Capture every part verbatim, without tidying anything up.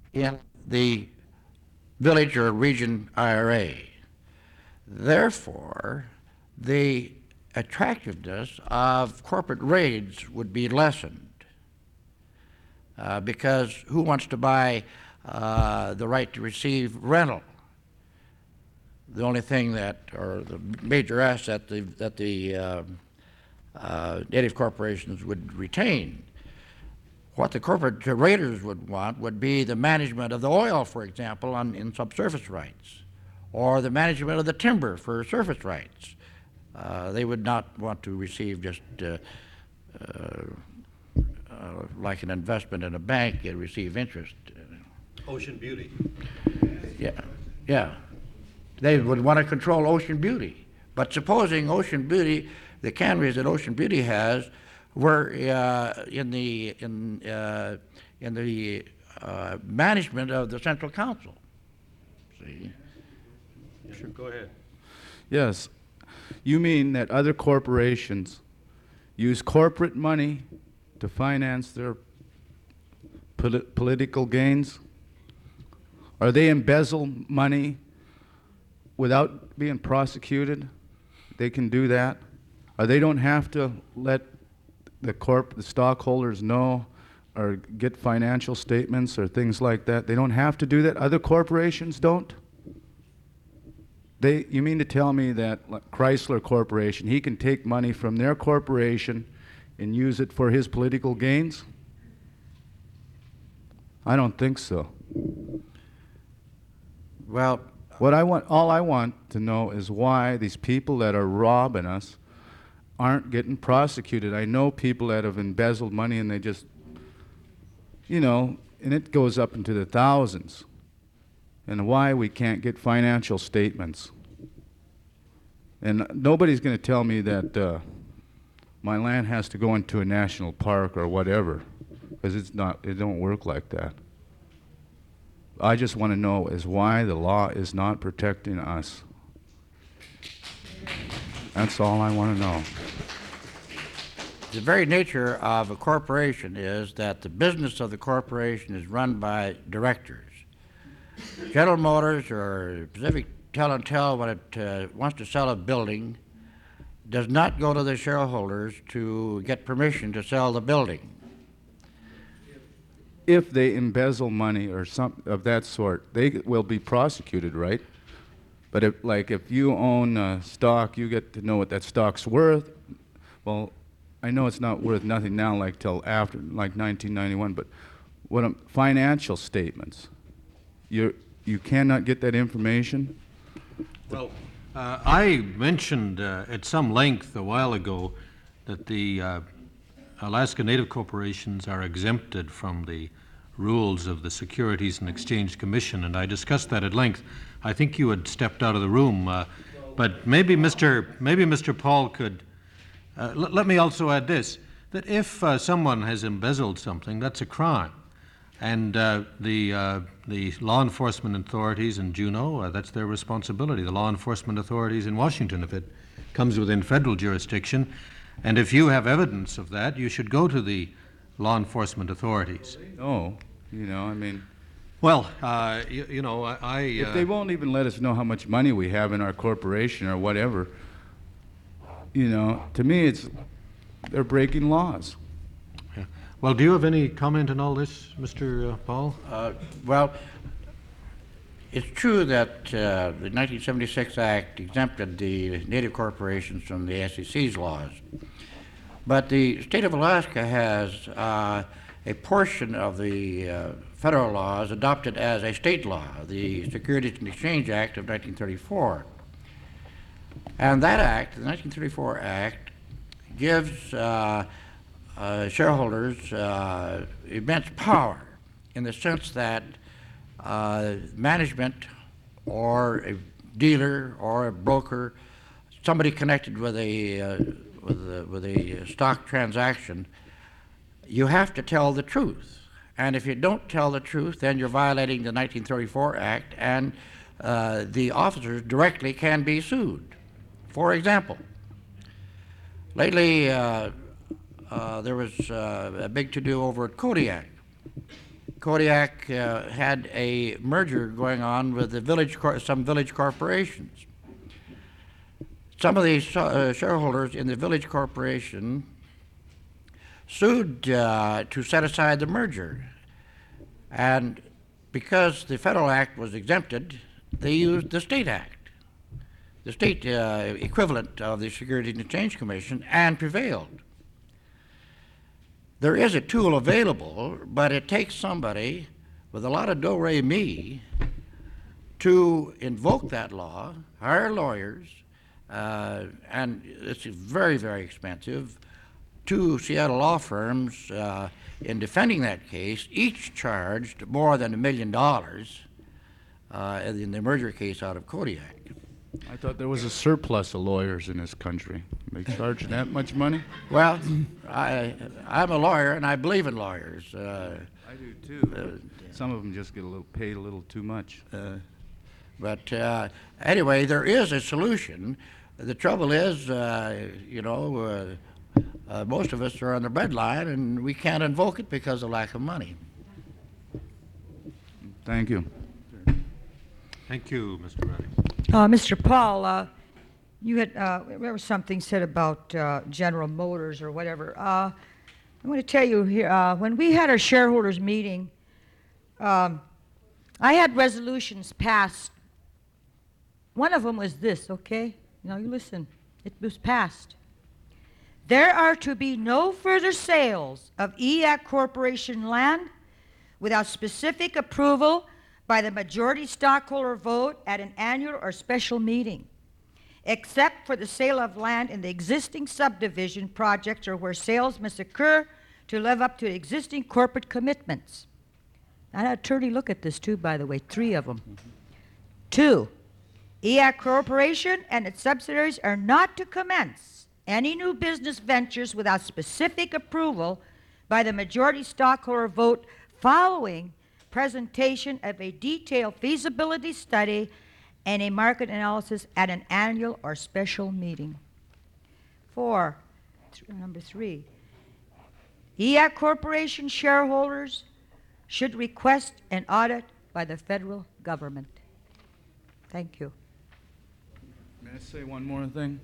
in the village or region I R A. Therefore, the attractiveness of corporate raids would be lessened. Uh, because who wants to buy uh, the right to receive rental? The only thing that, or the major asset the, that the uh, uh, native corporations would retain. What the corporate raiders would want would be the management of the oil, for example, on, in subsurface rights, or the management of the timber for surface rights. Uh, they would not want to receive just uh, uh, uh, like an investment in a bank, you receive interest. Ocean beauty. Yeah, yeah. They would want to control Ocean Beauty. But supposing Ocean Beauty, the canneries that Ocean Beauty has, were uh, in the in uh, in the uh, management of the Central Council. See? Sure, go ahead. Yes. You mean that other corporations use corporate money to finance their polit political gains? Or they embezzle money without being prosecuted? They can do that? Or they don't have to let the corp, the stockholders know or get financial statements or things like that? They don't have to do that? Other corporations don't? They, you mean to tell me that like Chrysler Corporation, he can take money from their corporation and use it for his political gains? I don't think so. Well, What I want, all I want to know is why these people that are robbing us aren't getting prosecuted. I know people that have embezzled money and they just, you know, and it goes up into the thousands. And why we can't get financial statements. And nobody's going to tell me that uh, my land has to go into a national park or whatever, because it's not, it don't work like that. I just want to know is why the law is not protecting us. That's all I want to know. the very nature of a corporation is that the business of the corporation is run by directors. General Motors or Pacific Tel and Tel, when it uh, wants to sell a building, does not go to the shareholders to get permission to sell the building. If they embezzle money or something of that sort, they will be prosecuted, right? But if, like, if you own uh, stock, you get to know what that stock's worth. Well, I know it's not worth nothing now, like till after, like nineteen ninety-one. But what um, financial statements? You you cannot get that information. Well, uh, I mentioned uh, at some length a while ago that the uh, Alaska Native corporations are exempted from the rules of the Securities and Exchange Commission, and I discussed that at length. I think you had stepped out of the room, uh, but maybe Mister maybe Mister Paul could. Uh, l- let me also add this: that if uh, someone has embezzled something, that's a crime, and uh, the uh, the law enforcement authorities in Juneau, uh, that's their responsibility. The law enforcement authorities in Washington, if it comes within federal jurisdiction, and if you have evidence of that, you should go to the law enforcement authorities. Oh, you know, I mean, Well, uh, you, you know, I. I if uh, they won't even let us know how much money we have in our corporation or whatever, you know, to me it's they're breaking laws. yeah. Well, do you have any comment on all this, Mister Uh, Paul? Uh, well, it's true that uh, the nineteen seventy-six Act exempted the native corporations from the S E C's laws. But the state of Alaska has uh, a portion of the uh, federal laws adopted as a state law, the Securities and Exchange Act of nineteen thirty-four. And that act, the nineteen thirty-four Act, gives uh, uh, shareholders uh, immense power in the sense that uh, management or a dealer or a broker, somebody connected with a uh, with a, with a stock transaction, you have to tell the truth. And if you don't tell the truth, then you're violating the nineteen thirty-four Act, and uh, the officers directly can be sued. For example, lately uh, uh, there was uh, a big to-do over at Kodiak, Kodiak uh, had a merger going on with the village, cor- some village corporations. Some of these uh, shareholders in the village corporation sued uh, to set aside the merger. And because the federal act was exempted, they used the state act, the state uh, equivalent of the Securities and Exchange Commission, and prevailed. There is a tool available, but it takes somebody with a lot of do-re-mi to invoke that law, hire lawyers, uh, and it's very, very expensive. Two Seattle law firms uh, in defending that case each charged more than a million dollars uh, in the merger case out of Kodiak. I thought there was a surplus of lawyers in this country. They charge that much money? Well, I, I'm a lawyer and I believe in lawyers. Uh, I do too. Uh, Some of them just get a little paid a little too much. uh, but uh, anyway, there is a solution. The trouble is, uh, you know, uh, uh, most of us are on the breadline and we can't invoke it because of lack of money. Thank you. Thank you, Mister Reddick. Uh, Mister Paul, uh, you had, uh, there was something said about uh, General Motors or whatever. Uh, I'm going to tell you here, uh, when we had our shareholders meeting, um, I had resolutions passed. One of them was this, okay? Now you listen. It was passed. There are to be no further sales of E A C Corporation land without specific approval by the majority stockholder vote at an annual or special meeting, except for the sale of land in the existing subdivision projects or where sales must occur to live up to existing corporate commitments. I had an attorney look at this too, by the way, three of them. Two, E A C Corporation and its subsidiaries are not to commence any new business ventures without specific approval by the majority stockholder vote following presentation of a detailed feasibility study and a market analysis at an annual or special meeting. Four, th- number three, E A C Corporation shareholders should request an audit by the federal government. Thank you. May I say one more thing?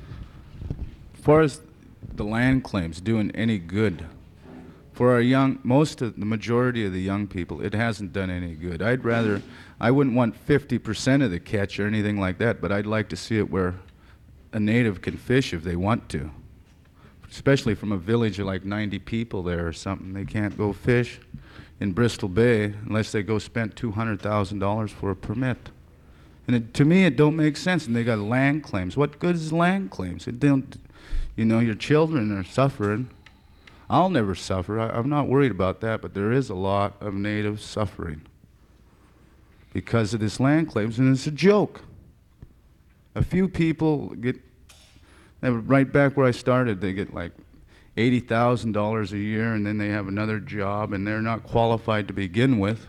As far as the land claims doing any good, for our young, most of the majority of the young people, it hasn't done any good. I'd rather, I wouldn't want fifty percent of the catch or anything like that, but I'd like to see it where a native can fish if they want to. Especially from a village of like ninety people there or something. They can't go fish in Bristol Bay unless they go spend two hundred thousand dollars for a permit. And it, to me, it don't make sense. And they got land claims. What good is land claims? It don't, you know, your children are suffering. I'll never suffer. I, I'm not worried about that, but there is a lot of natives suffering because of this land claims, and it's a joke. A few people get, right back where I started, they get like eighty thousand dollars a year, and then they have another job, and they're not qualified to begin with.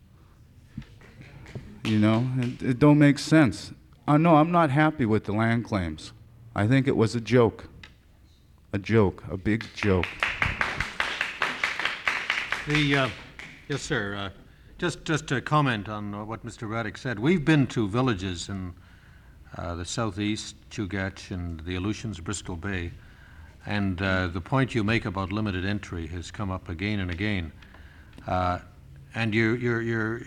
You know, it, it don't make sense. Uh, no, I'm not happy with the land claims. I think it was a joke. A joke, a big joke. The, uh, yes, sir. Uh, just, just to comment on uh, what Mister Reddick said, we've been to villages in uh, the southeast, Chugach, and the Aleutians, Bristol Bay, and uh, the point you make about limited entry has come up again and again. Uh, and you're, you're, you're,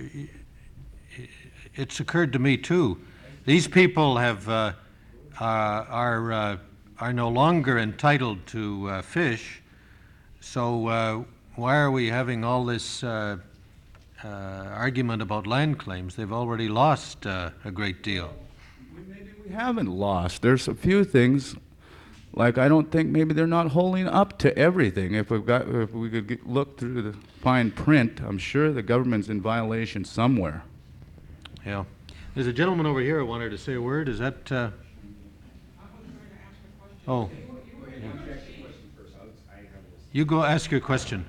it's occurred to me too. These people have uh, uh, are uh, are no longer entitled to uh, fish, so. Uh, Why are we having all this uh, uh, argument about land claims? They've already lost uh, a great deal. Maybe we haven't lost. There's a few things, like I don't think maybe they're not holding up to everything. If we've got, if we could get, look through the fine print, I'm sure the government's in violation somewhere. Yeah. There's a gentleman over here who wanted to say a word. Is that? Uh... Oh. You go ask your question.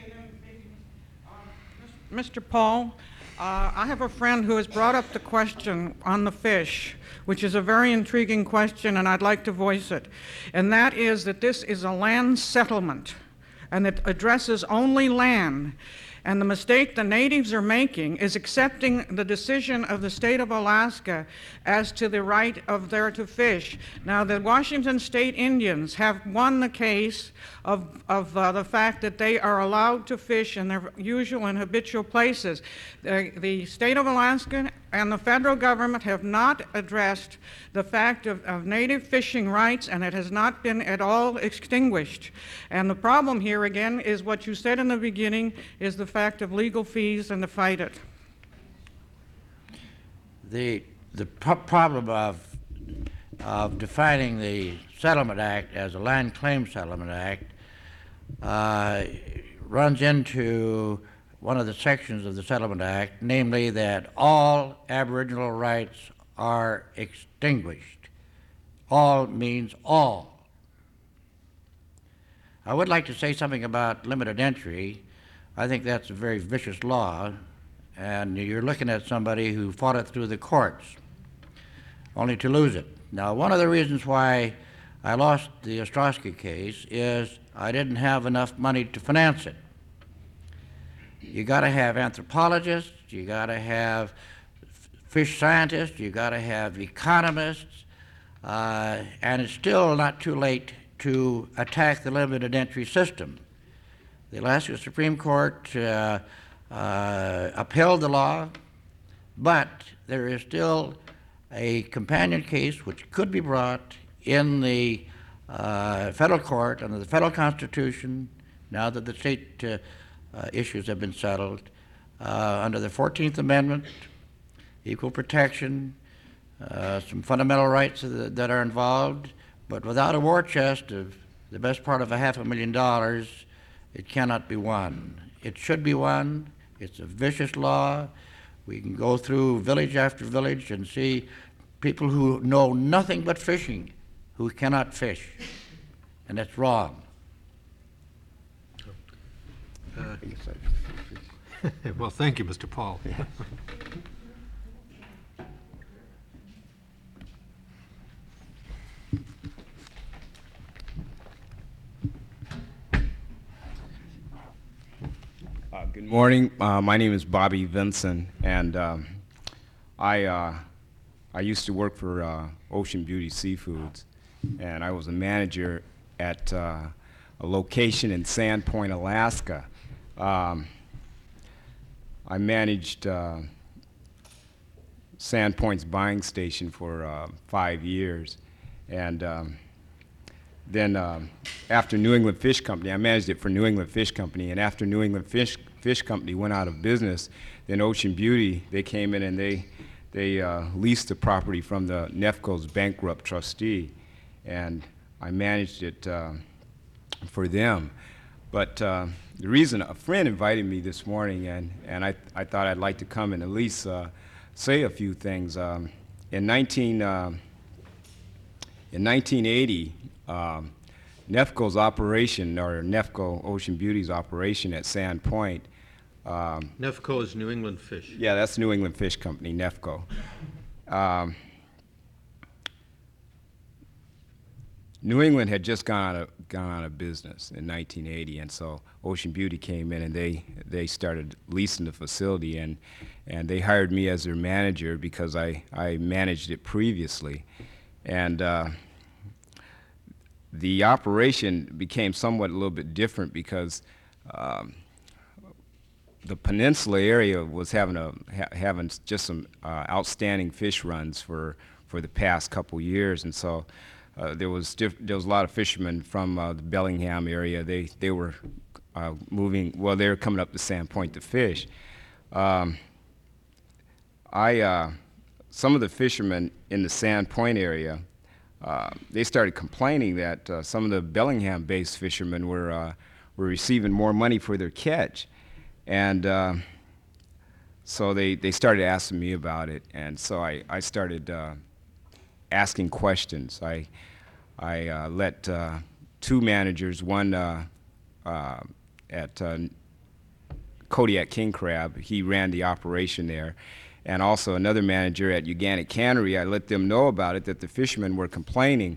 Mister Paul, uh, I have a friend who has brought up the question on the fish, which is a very intriguing question, and I'd like to voice it. And that is that this is a land settlement, and it addresses only land. And the mistake the natives are making is accepting the decision of the state of Alaska as to the right of there to fish. Now, the Washington State Indians have won the case of, of uh, the fact that they are allowed to fish in their usual and habitual places. The, the state of Alaska and the federal government have not addressed the fact of, of native fishing rights, and it has not been at all extinguished. And the problem here, again, is what you said in the beginning, is the fact of legal fees and to fight it. The, the pro- problem of, of defining the Settlement Act as a Land Claim Settlement Act uh, runs into one of the sections of the Settlement Act, namely that all Aboriginal rights are extinguished. All means all. I would like to say something about limited entry. I think that's a very vicious law, and you're looking at somebody who fought it through the courts, only to lose it. Now, one of the reasons why I lost the Ostrowski case is I didn't have enough money to finance it. You got to have anthropologists, you got to have f- fish scientists, you got to have economists, uh, and it's still not too late to attack the limited entry system. The Alaska Supreme Court uh, uh, upheld the law, but there is still a companion case which could be brought in the uh, federal court under the federal Constitution, now that the state uh, uh, issues have been settled, uh, under the fourteenth Amendment, equal protection, uh, some fundamental rights that that are involved, but without a war chest of the best part of a half a million dollars, it cannot be won. It should be won. It's a vicious law. We can go through village after village and see people who know nothing but fishing who cannot fish, and that's wrong. Well, thank you, Mister Paul. Uh, good morning. Uh, my name is Bobby Vinson, and um, I uh, I used to work for uh, Ocean Beauty Seafoods, and I was a manager at uh, a location in Sandpoint, Alaska. Um, I managed uh, Sandpoint's buying station for uh, five years, and um, then um, after New England Fish Company, I managed it for New England Fish Company, and after New England Fish Fish Company went out of business, then Ocean Beauty, they came in and they they uh, leased the property from the NEFCO's bankrupt trustee, and I managed it uh, for them. But uh, the reason, a friend invited me this morning, and, and I, I thought I'd like to come and at least uh, say a few things. Um, in, nineteen, uh, in nineteen eighty, um, NEFCO's operation, or NEFCO Ocean Beauty's operation at Sandpoint, um, NEFCO is New England Fish. yeah, that's New England Fish Company, NEFCO. Um, New England had just gone out of, gone out of business in nineteen eighty, and so Ocean Beauty came in and they, they started leasing the facility, and, and they hired me as their manager because I, I managed it previously. And uh, the operation became somewhat a little bit different because um, the peninsula area was having a ha having just some uh, outstanding fish runs for for the past couple years, and so uh, there was diff there was a lot of fishermen from uh, the Bellingham area. They they were uh, moving. Well, they were coming up to Sandpoint to fish. Um, I uh, some of the fishermen in the Sandpoint area, uh, they started complaining that uh, some of the Bellingham-based fishermen were uh, were receiving more money for their catch. And uh, so they, they started asking me about it, and so I, I started uh, asking questions. I, I uh, let uh, two managers, one uh, uh, at uh, Kodiak King Crab, he ran the operation there, and also another manager at Uganic Cannery, I let them know about it, that the fishermen were complaining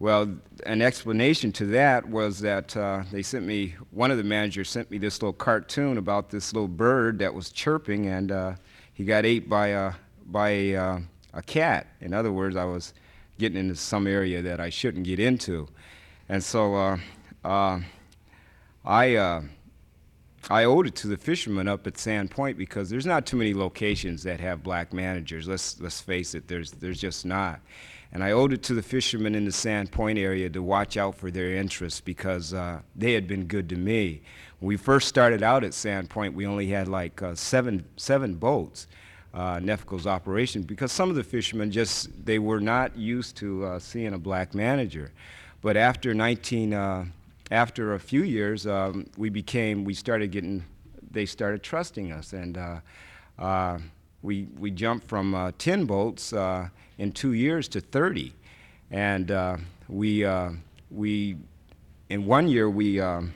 Well, an explanation to that was that uh, they sent me, one of the managers sent me this little cartoon about this little bird that was chirping, and uh, he got ate by a, by a, uh, a cat. In other words, I was getting into some area that I shouldn't get into. And so uh, uh, I, uh, I owed it to the fishermen up at Sand Point, because there's not too many locations that have black managers. Let's, let's face it, there's, there's just not. And I owed it to the fishermen in the Sand Point area to watch out for their interests, because uh, they had been good to me. When we first started out at Sand Point, we only had like uh, seven, seven boats, uh, NEFCO's operation, because some of the fishermen just, they were not used to uh, seeing a black manager. But after nineteen, uh, after a few years, um, we became, we started getting, they started trusting us, and uh, uh, we, we jumped from uh, ten boats uh, in two years to thirty. And uh, we, uh, we, in one year, we, um,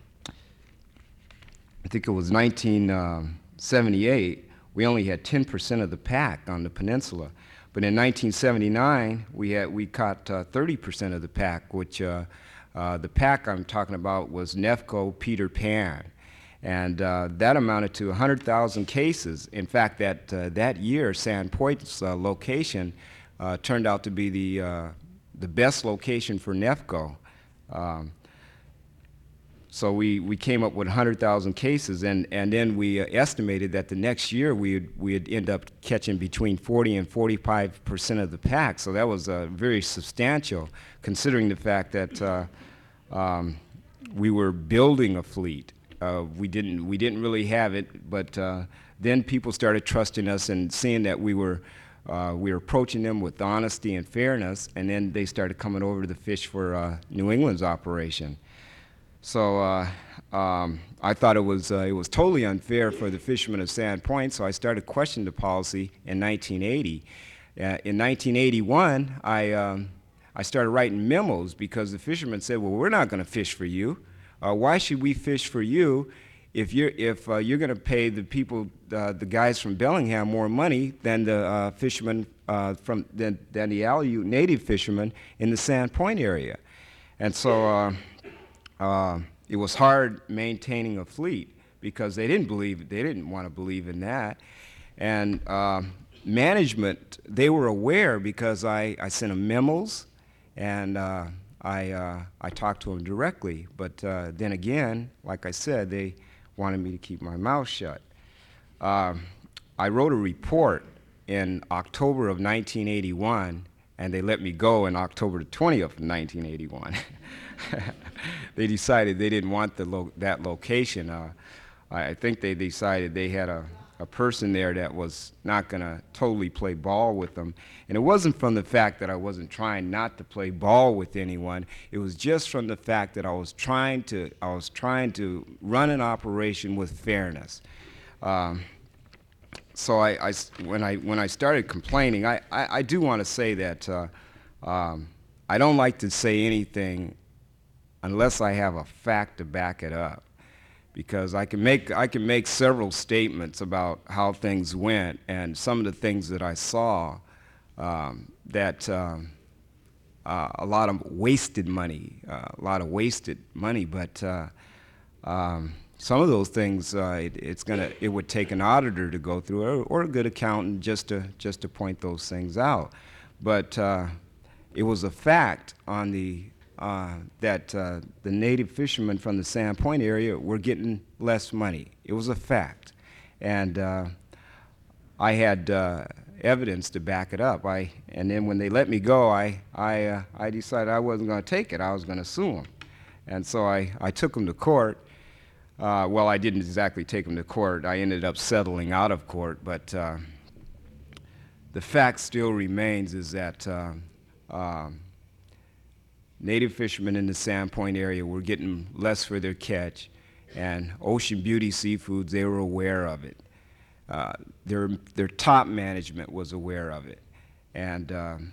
I think it was nineteen seventy-eight, we only had ten percent of the pack on the peninsula. But in nineteen seventy-nine, we, had, we caught uh, thirty percent of the pack, which uh, uh, the pack I'm talking about was NEFCO Peter Pan. And uh, that amounted to one hundred thousand cases. In fact, that, uh, that year, Sand Point's uh, location uh, turned out to be the, uh, the best location for NEFCO. Um, so we, we came up with one hundred thousand cases, and, and then we uh, estimated that the next year we'd, we'd end up catching between forty and forty-five percent of the pack. So that was uh, very substantial, considering the fact that uh, um, we were building a fleet. Uh, we didn't we didn't really have it, but uh, then people started trusting us and seeing that we were uh, we were approaching them with honesty and fairness, and then they started coming over to the fish for uh, New England's operation. So uh, um, I thought it was uh, it was totally unfair for the fishermen of Sand Point. So I started questioning the policy in nineteen eighty. Uh, in nineteen eighty-one, I um, I started writing memos, because the fishermen said, "Well, we're not going to fish for you. Uh, why should we fish for you if you're if uh, you're going to pay the people, uh, the guys from Bellingham, more money than the uh, fishermen uh, from than, than the Aleut native fishermen in the Sand Point area?" And so uh, uh, it was hard maintaining a fleet, because they didn't believe they didn't want to believe in that. And uh, management, they were aware, because I, I sent them memos, and uh, I, uh, I talked to them directly, but uh, then again, like I said, they wanted me to keep my mouth shut. Uh, I wrote a report in October of nineteen eighty-one, and they let me go in October the twentieth of nineteen eighty-one. They decided they didn't want the lo that location. Uh, I think they decided they had a, a person there that was not going to totally play ball with them. And it wasn't from the fact that I wasn't trying not to play ball with anyone. It was just from the fact that I was trying to, I was trying to run an operation with fairness. Um, so I, I, when, I, when I started complaining, I, I, I do want to say that uh, um, I don't like to say anything unless I have a fact to back it up. Because I can make I can make several statements about how things went, and some of the things that I saw, um, that um, uh, a lot of wasted money, uh, a lot of wasted money. But uh, um, some of those things, uh, it, it's gonna it would take an auditor to go through, or, or a good accountant just to just to point those things out. But uh, it was a fact on the. Uh, that uh, the native fishermen from the Sand Point area were getting less money. It was a fact. And uh, I had uh, evidence to back it up. I, and then when they let me go, I, I, uh, I decided I wasn't going to take it. I was going to sue them. And so I, I took them to court. Uh, well, I didn't exactly take them to court. I ended up settling out of court. But uh, the fact still remains is that uh, um, native fishermen in the Sand Point area were getting less for their catch, and Ocean Beauty Seafoods, they were aware of it. Uh, their, their top management was aware of it. And um,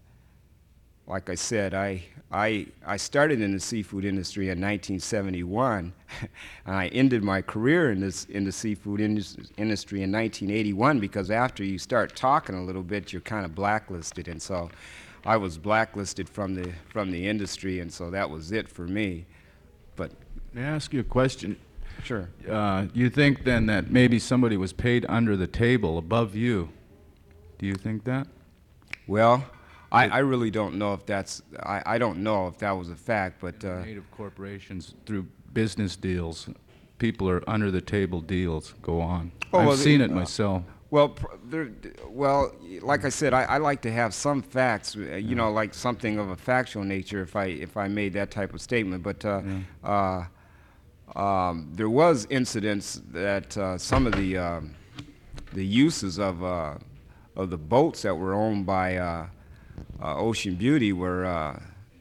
like I said, I, I, I started in the seafood industry in nineteen seventy-one, and I ended my career in, this, in the seafood indus industry in nineteen eighty-one, because after you start talking a little bit, you're kind of blacklisted. And so I was blacklisted from the, from the industry, and so that was it for me. But, May I ask you a question? sure. Uh, you think then that maybe somebody was paid under the table above you? Do you think that? Well, I, I really don't know if that's, I, I don't know if that was a fact, but, uh, Native corporations through business deals, people are under the table deals go on. Oh, I've well, the- seen it uh, myself. well, pr- there, well, like I said, I, I like to have some facts, uh, you know, like something of a factual nature if I, if I made that type of statement, but, uh, uh, um, there was incidents that, uh, some of the, um, the uses of, uh, of the boats that were owned by, uh, uh, Ocean Beauty were, uh,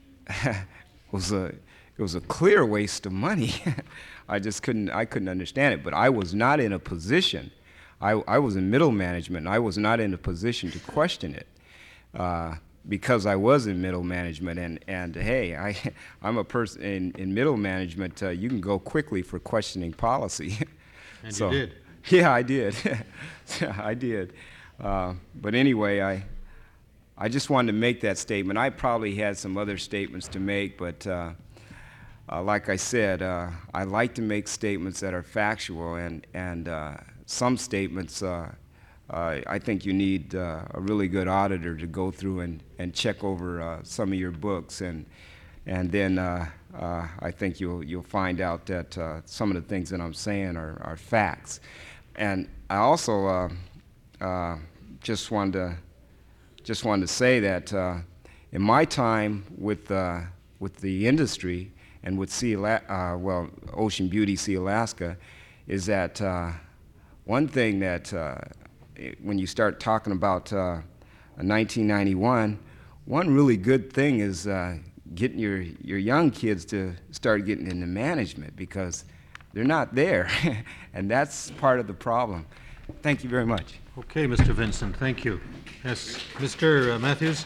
was a, it was a clear waste of money. I just couldn't, I couldn't understand it, but I was not in a position, I, I was in middle management, and I was not in a position to question it, uh, because I was in middle management, and, and hey, I, I'm a person, in, in middle management, uh, you can go quickly for questioning policy. And So- you did. Yeah, I did. Yeah, I did. Uh, but anyway, I, I just wanted to make that statement. I probably had some other statements to make, but uh, uh, like I said, uh, I like to make statements that are factual, and, and uh, some statements, uh, uh, I think you need uh, a really good auditor to go through and, and check over uh, some of your books, and, and then uh, uh, I think you'll, you'll find out that uh, some of the things that I'm saying are, are facts. And I also uh, uh, just wanted to just wanted to say that uh, in my time with uh, with the industry and with Sea Ala- uh, well Ocean Beauty Sea Alaska, is that uh, one thing that uh, it, when you start talking about uh, nineteen ninety-one, one really good thing is uh, getting your your young kids to start getting into management, because they're not there, and that's part of the problem. Thank you very much. Okay, Mister Vincent, thank you. Yes, Mister Matthews?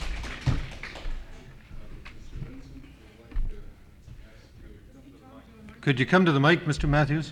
Could you come to the mic, Mister Matthews?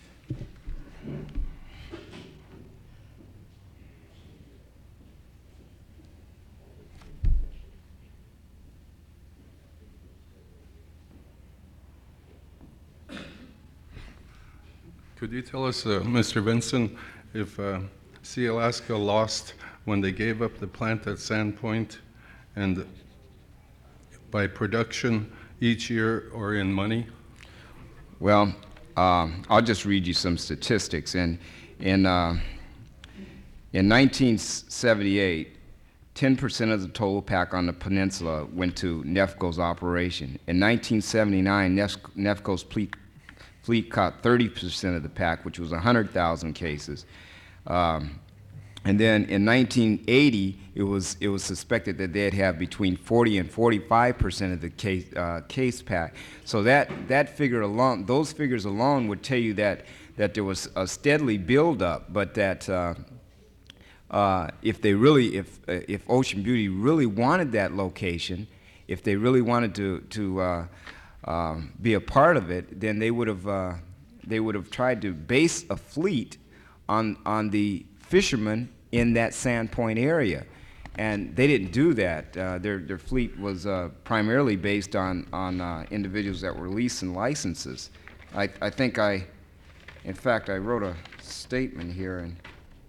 Could you tell us, uh, Mister Vincent, if uh, Sea Alaska lost when they gave up the plant at Sandpoint, and by production each year or in money? Well, um, I'll just read you some statistics. And in uh, in nineteen seventy-eight, ten percent of the total pack on the peninsula went to NEFCO's operation. In nineteen seventy-nine, Nef- NEFCO's fleet, fleet caught thirty percent of the pack, which was one hundred thousand cases. Um, and then in nineteen eighty, it was it was suspected that they'd have between forty and forty-five percent of the case uh, case pack. So that that figure alone, those figures alone, would tell you that that there was a steadily build up, but that uh, uh, if they really, if uh, if Ocean Beauty really wanted that location, if they really wanted to to uh, um, be a part of it, then they would have uh, they would have tried to base a fleet on on the fishermen in that Sandpoint area, and they didn't do that. Uh, their their fleet was uh, primarily based on on uh, individuals that were leasing licenses. I I think I, in fact, I wrote a statement here, and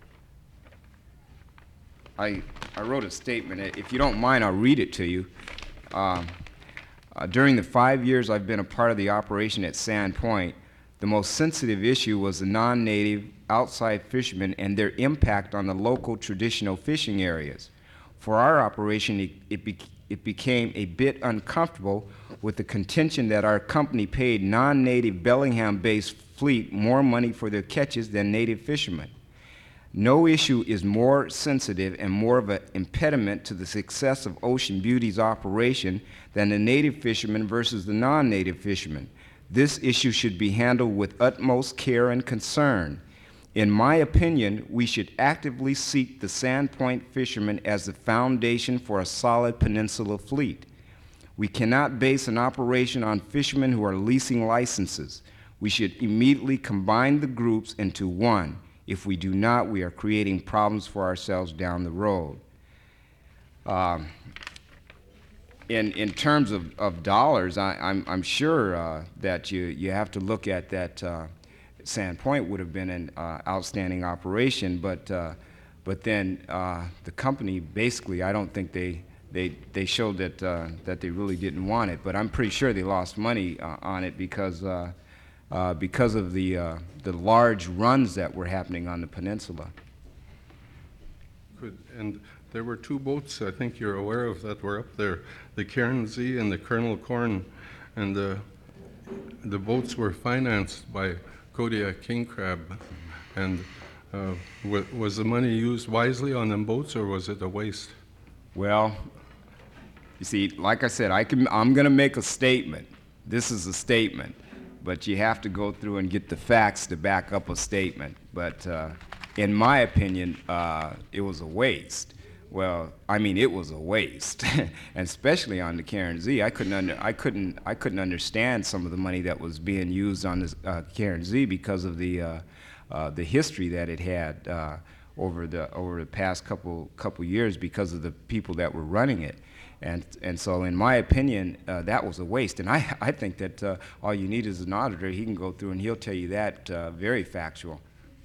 I I wrote a statement. If you don't mind, I'll read it to you. Um, uh, during the five years I've been a part of the operation at Sandpoint, the most sensitive issue was the non-native outside fishermen and their impact on the local traditional fishing areas. For our operation, it, it, be, it became a bit uncomfortable with the contention that our company paid non-native Bellingham-based fleet more money for their catches than native fishermen. No issue is more sensitive and more of an impediment to the success of Ocean Beauty's operation than the native fishermen versus the non-native fishermen. This issue should be handled with utmost care and concern. In my opinion, we should actively seek the Sandpoint fishermen as the foundation for a solid peninsula fleet. We cannot base an operation on fishermen who are leasing licenses. We should immediately combine the groups into one. If we do not, we are creating problems for ourselves down the road. Um, in, in terms of, of dollars, I, I'm, I'm sure uh, that you, you have to look at that uh, Sandpoint would have been an uh, outstanding operation, but, uh, but then uh, the company basically, I don't think they, they, they showed that, uh, that they really didn't want it, but I'm pretty sure they lost money uh, on it because, uh, uh, because of the, uh, the large runs that were happening on the peninsula. Good. And there were two boats, I think you're aware of, that were up there, the Cairnsea and the Colonel Corn, and the, the boats were financed by Kodiak King Crab. And uh, wa- was the money used wisely on them boats, or was it a waste? Well, you see, like I said, I can, I'm going to make a statement. This is a statement, but you have to go through and get the facts to back up a statement. But uh, in my opinion, uh, it was a waste. Well, I mean, it was a waste, and especially on the Cairnsea. I couldn't under, I couldn't, I couldn't understand some of the money that was being used on the uh, Cairnsea because of the uh, uh, the history that it had uh, over the over the past couple couple years because of the people that were running it, and and so in my opinion, uh, that was a waste. And I I think that uh, all you need is an auditor. He can go through and he'll tell you that uh, very factual.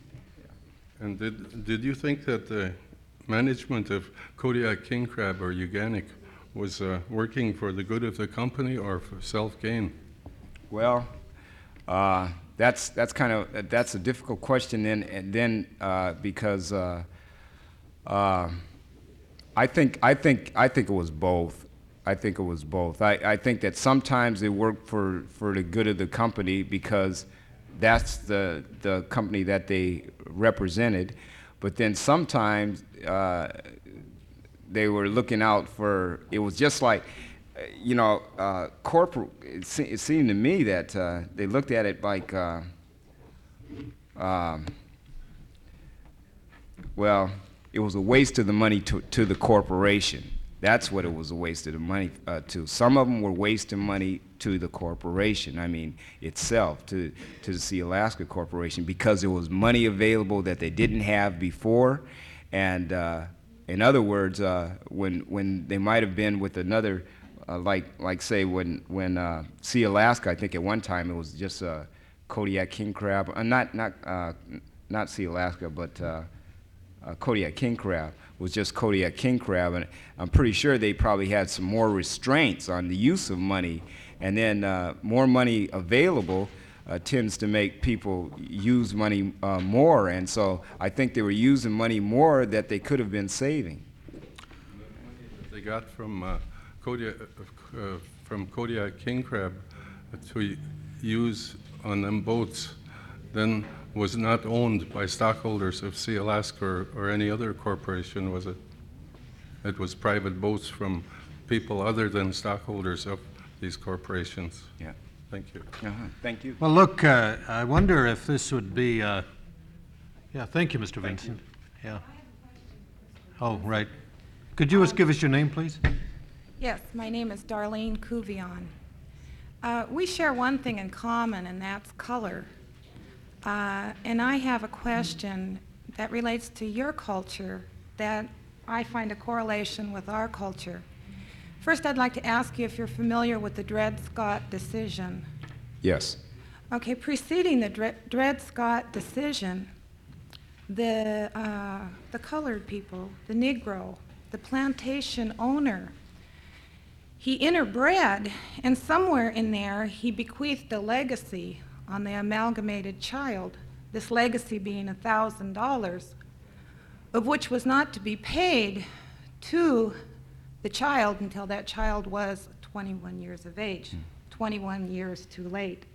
And did, did you think that the management of Kodiak King Crab or Uganic was uh, working for the good of the company or for self-gain? Well, uh, that's that's kind of that's a difficult question. Then and then uh, because uh, uh, I think I think I think it was both. I think it was both. I, I think that sometimes they work for, for the good of the company because that's the the company that they represented. But then sometimes uh, they were looking out for, it was just like, uh, you know, uh, corporate, it, se- it seemed to me that uh, they looked at it like, uh, um, well, it was a waste of the money to, to the corporation. That's what it was, a waste of the money uh, to. Some of them were wasting money to the corporation, I mean, itself, to, to the Sea Alaska Corporation, because there was money available that they didn't have before. And uh, in other words, uh, when, when they might have been with another, uh, like, like say when, when uh, Sea Alaska, I think at one time it was just uh, Kodiak King Crab, uh, not, not, uh, not Sea Alaska, but uh, uh, Kodiak King Crab was just Kodiak King Crab, and I'm pretty sure they probably had some more restraints on the use of money, and then uh, more money available uh, tends to make people use money uh, more, and so I think they were using money more that they could have been saving. They got from uh, Kodiak, uh, from Kodiak King Crab to use on them boats, then was not owned by stockholders of Sea Alaska or, or any other corporation, was it? It was private boats from people other than stockholders of these corporations. Yeah. Thank you. Uh-huh. Thank you. Well, look, uh, I wonder if this would be, uh, yeah, thank you, Mister Vincent. Yeah. Oh, right. Could you just give us your name, please? Yes, my name is Darlene Cuvion. Uh, we share one thing in common, and that's color. Uh, and I have a question that relates to your culture that I find a correlation with our culture. First, I'd like to ask you if you're familiar with the Dred Scott decision. Yes. Okay, preceding the Dred, Dred Scott decision, the, uh, the colored people, the Negro, the plantation owner, he interbred, and somewhere in there he bequeathed a legacy on the amalgamated child, this legacy being one thousand dollars, of which was not to be paid to the child until that child was twenty-one years of age, twenty-one years too late.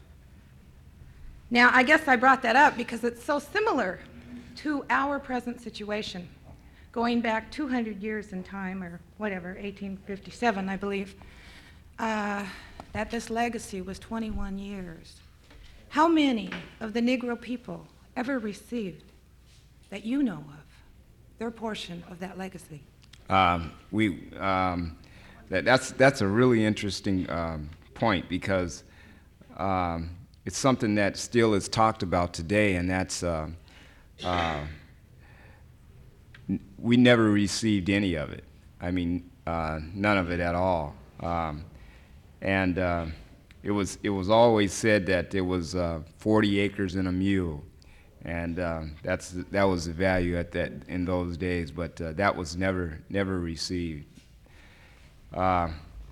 Now, I guess I brought that up because it's so similar to our present situation, going back two hundred years in time, or whatever, eighteen fifty-seven, I believe, uh, that this legacy was twenty-one years. How many of the Negro people ever received, that you know of, their portion of that legacy? Um, we, um, that, that's, that's a really interesting um, point because um, it's something that still is talked about today, and that's uh, uh, n- we never received any of it. I mean, uh, none of it at all. Um, and uh, it was it was always said that it was uh, forty acres and a mule, and uh, that's that was the value at that in those days. But uh, that was never never received. Uh,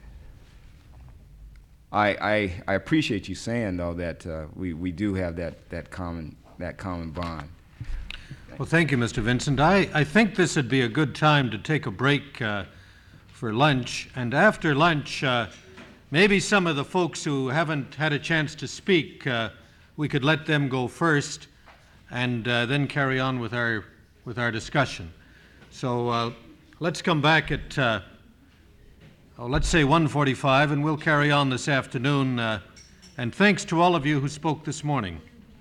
I, I I appreciate you saying though that uh, we we do have that that common that common bond. Well, thank you, Mister Vincent. I, I think this would be a good time to take a break uh, for lunch, and after lunch, uh, maybe some of the folks who haven't had a chance to speak, uh, we could let them go first, and uh, then carry on with our with our discussion. So uh, let's come back at uh, oh, let's say one forty-five, and we'll carry on this afternoon. Uh, and thanks to all of you who spoke this morning.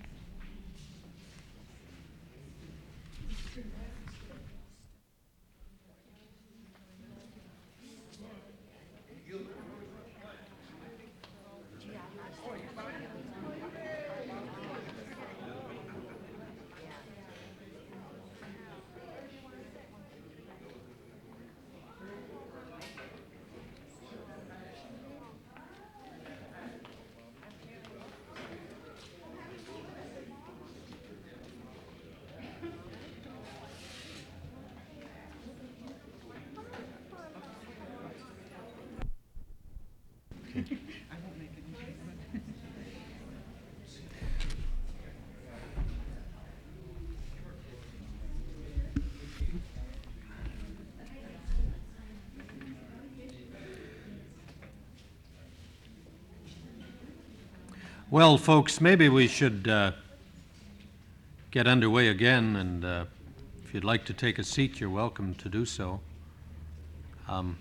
Well, folks, maybe we should uh, get underway again, and uh, if you'd like to take a seat, you're welcome to do so. Um,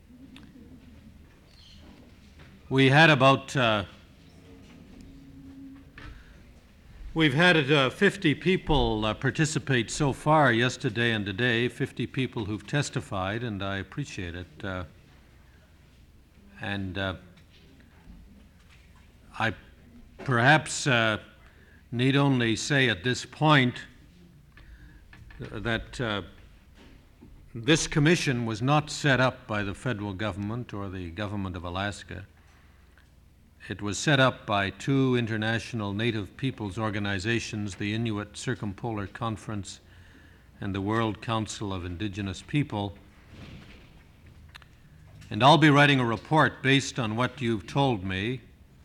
we had about, uh, we've had uh, fifty people uh, participate so far yesterday and today, fifty people who've testified, and I appreciate it. Uh, and uh, I perhaps uh, need only say at this point that uh, this commission was not set up by the federal government or the government of Alaska. It was set up by two international Native peoples organizations, the Inuit Circumpolar Conference and the World Council of Indigenous People. And I'll be writing a report based on what you've told me,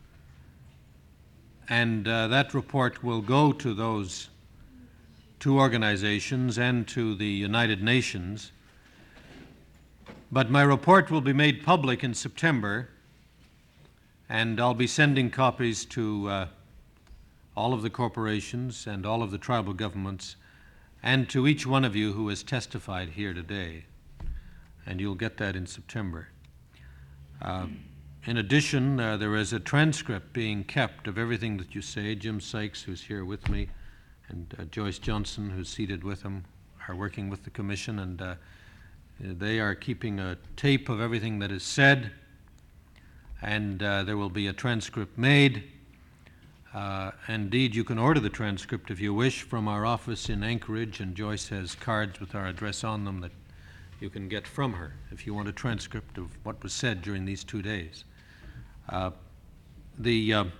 and uh, that report will go to those two organizations and to the United Nations. But my report will be made public in September, and I'll be sending copies to uh, all of the corporations and all of the tribal governments, and to each one of you who has testified here today. And you'll get that in September. Uh, In addition, uh, there is a transcript being kept of everything that you say. Jim Sykes, who's here with me, and uh, Joyce Johnson, who's seated with him, are working with the commission, and uh, they are keeping a tape of everything that is said, and uh, there will be a transcript made. Uh, indeed, you can order the transcript if you wish from our office in Anchorage, and Joyce has cards with our address on them that you can get from her if you want a transcript of what was said during these two days. Uh, the, uh,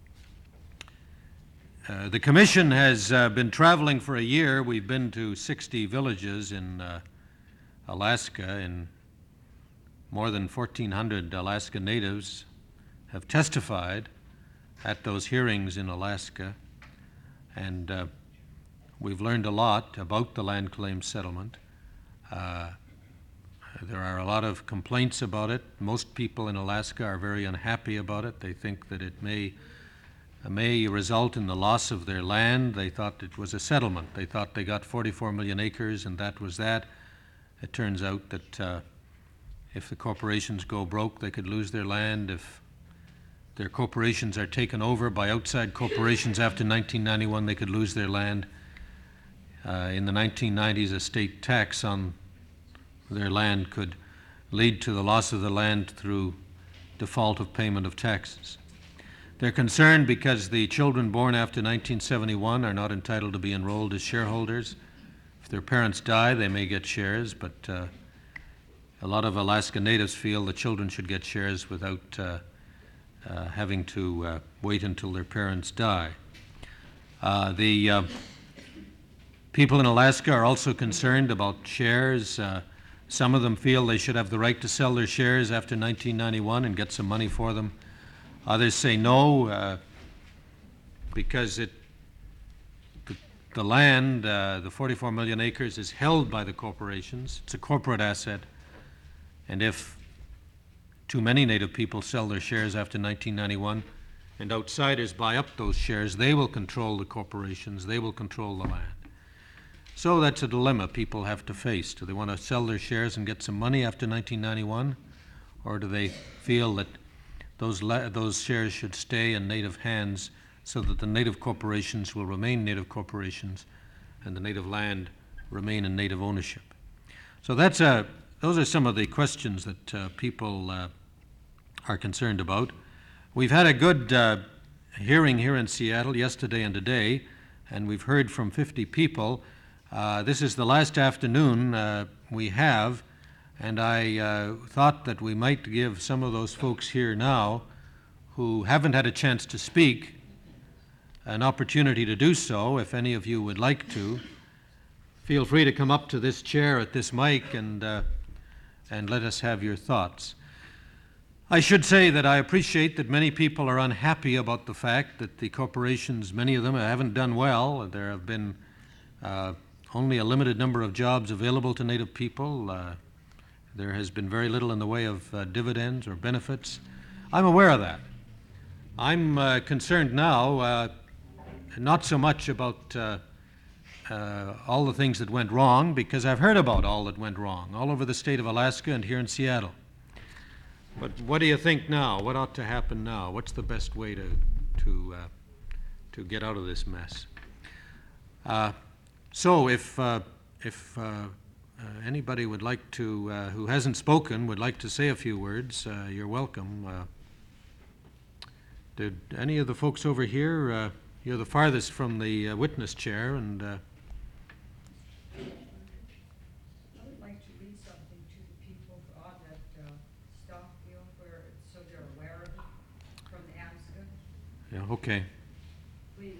uh, the Commission has uh, been traveling for a year. We've been to sixty villages in uh, Alaska, and more than fourteen hundred Alaska Natives have testified at those hearings in Alaska, and uh, we've learned a lot about the land claim settlement. Uh, There are a lot of complaints about it. Most people in Alaska are very unhappy about it. They think that it may, uh, may result in the loss of their land. They thought it was a settlement. They thought they got forty-four million acres and that was that. It turns out that uh, if the corporations go broke, they could lose their land. If their corporations are taken over by outside corporations after nineteen ninety-one, they could lose their land. Uh, in the nineteen nineties, a state tax on their land could lead to the loss of the land through default of payment of taxes. They're concerned because the children born after nineteen seventy-one are not entitled to be enrolled as shareholders. If their parents die, they may get shares, but uh, a lot of Alaska Natives feel the children should get shares without uh, uh, having to uh, wait until their parents die. Uh, the uh, people in Alaska are also concerned about shares. Uh, some of them feel they should have the right to sell their shares after nineteen ninety-one and get some money for them. Others say no, uh, because it, the, the land, uh, the forty-four million acres, is held by the corporations. It's a corporate asset. And if too many Native people sell their shares after nineteen ninety-one and outsiders buy up those shares, they will control the corporations, they will control the land. So that's a dilemma people have to face. Do they want to sell their shares and get some money after nineteen ninety-one? Or do they feel that those, la- those shares should stay in Native hands so that the Native corporations will remain Native corporations and the Native land remain in Native ownership? So that's a, those are some of the questions that uh, people uh, are concerned about. We've had a good uh, hearing here in Seattle yesterday and today, and we've heard from fifty people. Uh, this is the last afternoon uh, we have, and I uh, thought that we might give some of those folks here now who haven't had a chance to speak an opportunity to do so. If any of you would like to, feel free to come up to this chair at this mic and, uh, and let us have your thoughts. I should say that I appreciate that many people are unhappy about the fact that the corporations, many of them, haven't done well. There have been uh, only a limited number of jobs available to Native people. Uh, there has been very little in the way of uh, dividends or benefits. I'm aware of that. I'm uh, concerned now, uh, not so much about uh, uh, all the things that went wrong, because I've heard about all that went wrong all over the state of Alaska and here in Seattle. But what do you think now? What ought to happen now? What's the best way to, to, uh, to get out of this mess? Uh, so if, uh, if uh, uh, anybody would like to, uh, who hasn't spoken, would like to say a few words, uh, you're welcome. Uh, did any of the folks over here, uh, you're the farthest from the uh, witness chair, and uh, I would like to read something to the people on that uh, stock deal where, so they're aware of it from the AMSCA. yeah, okay. Please.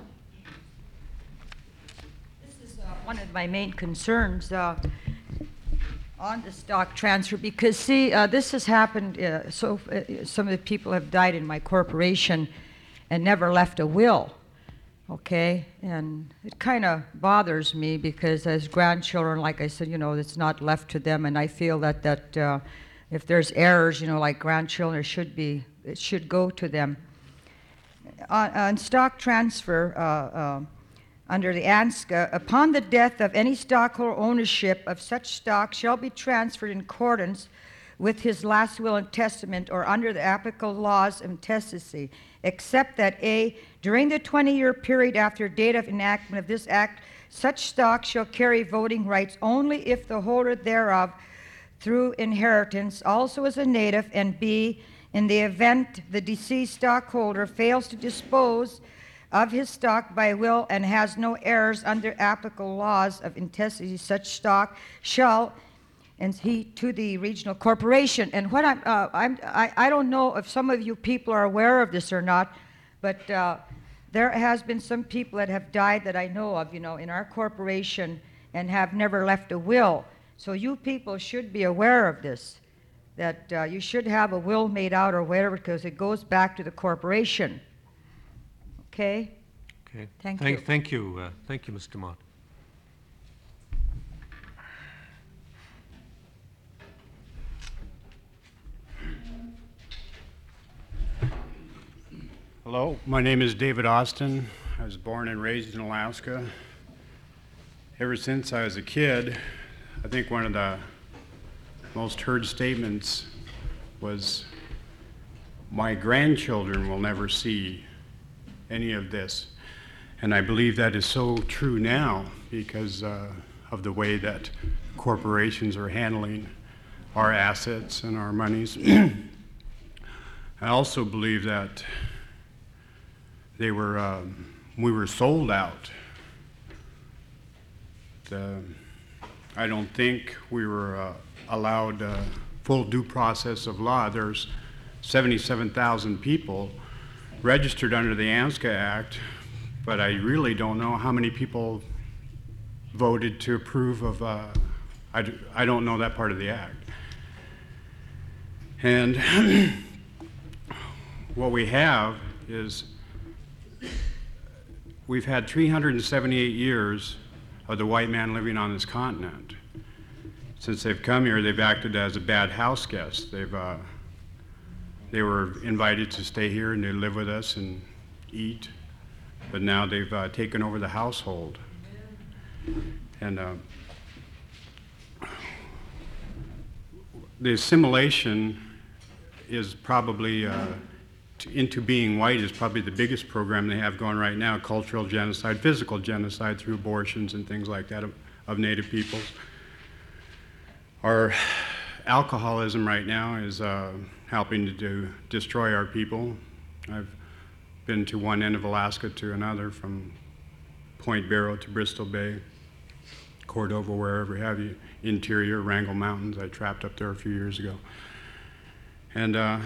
This is uh, one of my main concerns uh, on the stock transfer, because see, uh, this has happened, uh, so uh, some of the people have died in my corporation and never left a will, okay? And it kind of bothers me because as grandchildren, like I said, you know, it's not left to them, and I feel that, that uh, if there's errors, you know, like grandchildren, it should be, it should go to them. On, on stock transfer, uh, uh, under the ANSCA, upon the death of any stockholder, ownership of such stock shall be transferred in accordance with his last will and testament or under the applicable laws of intestacy, except that A, during the twenty-year period after date of enactment of this act, such stock shall carry voting rights only if the holder thereof through inheritance also is a native, and B, in the event the deceased stockholder fails to dispose of his stock by will and has no heirs under applicable laws of intestacy, such stock shall, and he to the regional corporation. And what I'm, uh, I'm I, I don't know if some of you people are aware of this or not, but uh, there has been some people that have died that I know of, you know, in our corporation and have never left a will. So you people should be aware of this, that uh, you should have a will made out or whatever, because it goes back to the corporation. Okay? Okay. Thank thank, you. Thank you, uh, thank you, Mister Mott. Hello, my name is David Austin. I was born and raised in Alaska. Ever since I was a kid, I think one of the most heard statements was, my grandchildren will never see any of this. And I believe that is so true now because uh, of the way that corporations are handling our assets and our monies. I also believe that they were, um, we were sold out. The, I don't think we were uh, allowed uh, full due process of law. There's seventy-seven thousand people registered under the ANSCA Act, but I really don't know how many people voted to approve of, uh, I, d- I don't know that part of the act. And what we have is we've had three hundred seventy-eight years of the white man living on this continent. Since they've come here, they've acted as a bad house guest. They've, uh, they were invited to stay here and to live with us and eat, but now they've uh, taken over the household. And uh, the assimilation is probably, uh, to, into being white is probably the biggest program they have going right now, cultural genocide, physical genocide through abortions and things like that of, of Native peoples. Our alcoholism right now is uh, helping to do, destroy our people. I've been to one end of Alaska to another, from Point Barrow to Bristol Bay, Cordova, wherever have you, interior, Wrangell Mountains. I trapped up there a few years ago. And uh,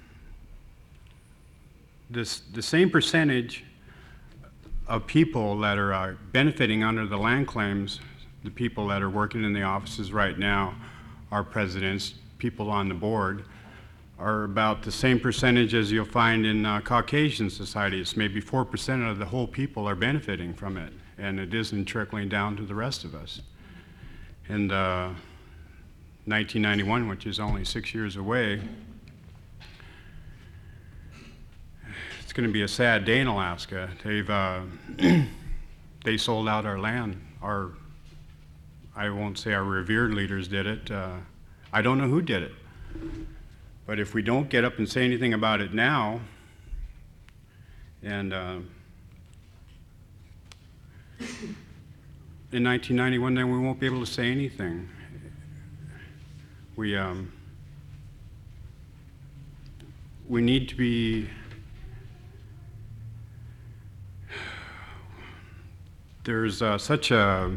this, the same percentage of people that are uh, benefiting under the land claims, the people that are working in the offices right now, our presidents, people on the board, are about the same percentage as you'll find in uh, Caucasian societies. Maybe four percent of the whole people are benefiting from it, and it isn't trickling down to the rest of us. In uh, nineteen ninety-one, which is only six years away, it's going to be a sad day in Alaska. They've uh, they sold out our land. Our, I won't say our revered leaders did it. Uh, I don't know who did it. But if we don't get up and say anything about it now, and uh, in nineteen ninety-one, then we won't be able to say anything. We, um, we need to be, there's uh, such a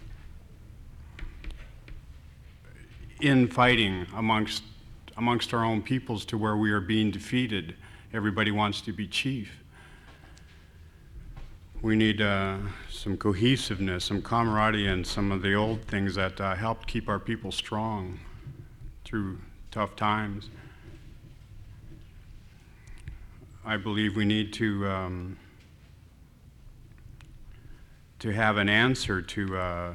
infighting amongst amongst our own peoples to where we are being defeated. Everybody wants to be chief. We need uh, some cohesiveness, some camaraderie, and some of the old things that uh, helped keep our people strong through tough times. I believe we need to um, to have an answer to uh,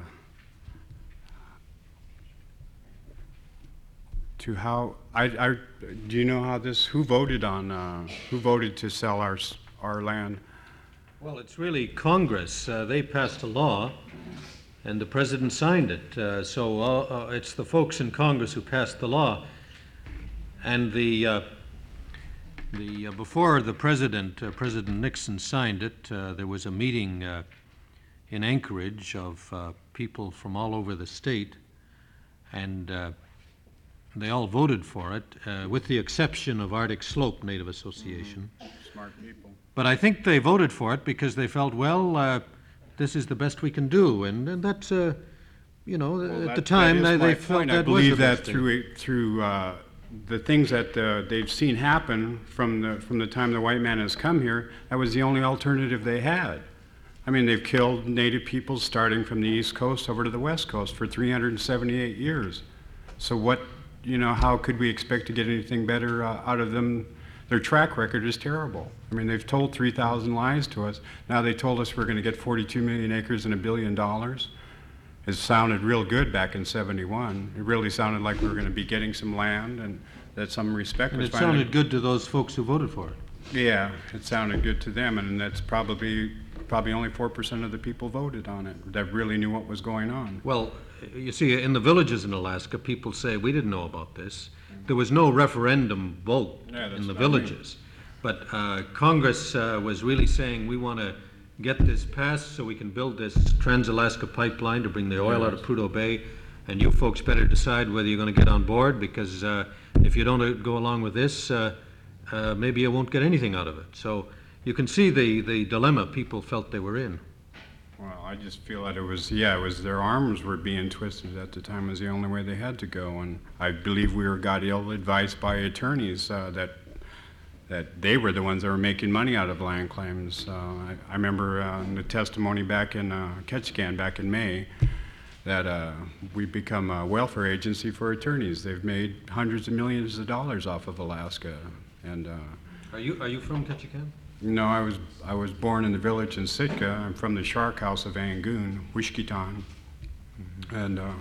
to how, I, I, do you know how this, who voted on, uh, who voted to sell our, s- our land? Well, it's really Congress. Uh, they passed a law, and the president signed it. Uh, so uh, uh, it's the folks in Congress who passed the law. And the, uh, the uh, before the president, uh, President Nixon signed it, uh, there was a meeting uh, in Anchorage of uh, people from all over the state, and uh, they all voted for it, uh, with the exception of Arctic Slope Native Association. Smart people. But I think they voted for it because they felt, well, uh, this is the best we can do, and, and that's, uh, you know, Well, at that- the that time is they, my they felt point. that I was believe the that best thing. through it- through uh, the things that uh, they've seen happen from the from the time the white man has come here, that was the only alternative they had. I mean, they've killed Native people starting from the East Coast over to the West Coast for three hundred seventy-eight years. So what, you know, how could we expect to get anything better uh, out of them? Their track record is terrible. I mean, they've told three thousand lies to us. Now they told us we're going to get forty-two million acres and a billion dollars. It sounded real good back in seventy-one. It really sounded like we were going to be getting some land and that some respect And was it finally... sounded good to those folks who voted for it. Yeah, it sounded good to them, and that's probably, probably only four percent of the people voted on it that really knew what was going on. Well, you see, in the villages in Alaska, people say, we didn't know about this. There was no referendum vote Yeah, that's in the what I mean. villages. But uh, Congress uh, was really saying, we want to get this passed so we can build this Trans-Alaska pipeline to bring the oil out of Prudhoe Bay, and you folks better decide whether you're going to get on board, because uh, if you don't uh, go along with this, uh, uh, maybe you won't get anything out of it. So you can see the, the dilemma people felt they were in. Well, I just feel that it was, yeah, it was their arms were being twisted at the time. It was the only way they had to go. And I believe we were got ill advised by attorneys uh, that that they were the ones that were making money out of land claims. Uh, I, I remember uh, in the testimony back in uh, Ketchikan back in May that uh, we've become a welfare agency for attorneys. They've made hundreds of millions of dollars off of Alaska. And uh, Are you, are you from Ketchikan? no, I was I was born in the village in Sitka. I'm from the Shark House of Angoon, Wishkitan, and uh,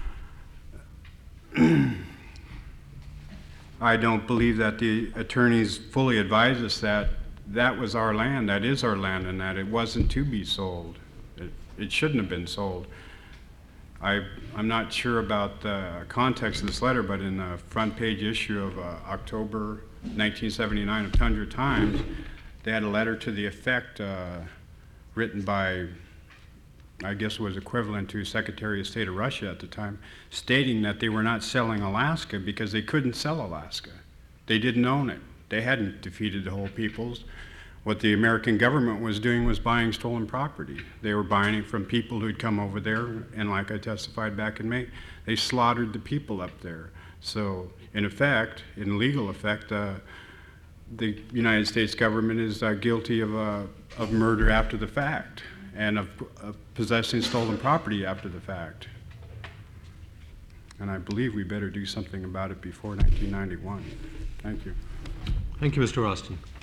I don't believe that the attorneys fully advised us that that was our land, that is our land, and that it wasn't to be sold. It, it shouldn't have been sold. I, I'm not sure about the context of this letter, but in the front page issue of uh, October nineteen seventy-nine of Tundra Times, they had a letter to the effect uh, written by, I guess it was equivalent to Secretary of State of Russia at the time, stating that they were not selling Alaska because they couldn't sell Alaska. They didn't own it. They hadn't defeated the whole peoples. What the American government was doing was buying stolen property. They were buying it from people who'd come over there, and like I testified back in May, they slaughtered the people up there. So in effect, in legal effect, uh, the United States government is uh, guilty of, uh, of murder after the fact and of, of possessing stolen property after the fact. And I believe we better do something about it before nineteen ninety-one. Thank you. Thank you, Mister Austin.